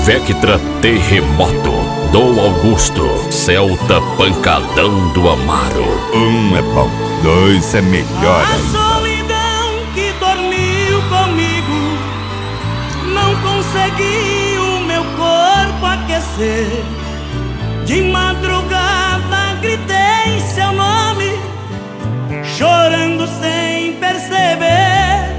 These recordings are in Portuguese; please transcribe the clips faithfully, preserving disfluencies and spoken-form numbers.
Vectra Terremoto, Dom Augusto, Celta Pancadão do Amaro. Um é bom, dois é melhor A ainda. solidão que dormiu comigo não consegui o meu corpo aquecer. De madrugada gritei seu nome, chorando sem perceber.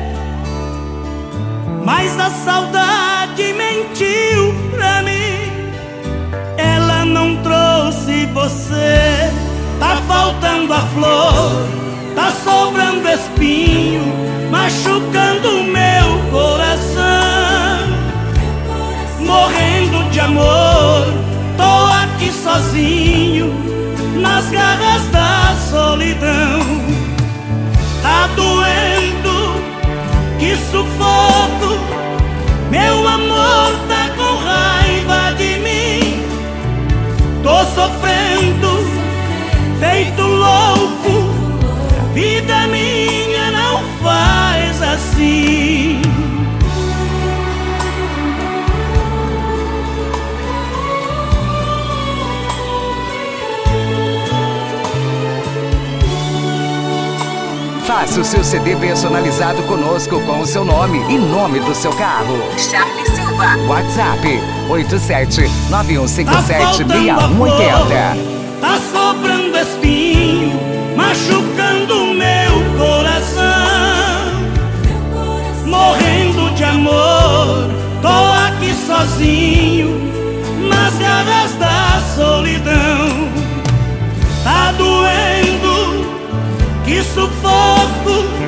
Mas a saudade mentiu pra mim, ela não trouxe você. Tá faltando a flor, tá sobrando espinho, machucando o meu coração. Morrendo de amor, tô aqui sozinho, nas garras da solidão. Tá doendo, que sufoco, meu amor tá com raiva de mim. Tô sofrendo, feito louco, vida minha não faz assim. Faça o seu C D personalizado conosco com o seu nome e nome do seu carro. Charlie Silva. WhatsApp oito sete nove um cinco sete seis um oito zero. Tá sobrando espinho, machucando o meu coração. Morrendo de amor, tô aqui sozinho, nas garras da solidão. Tá doendo, que sufoco,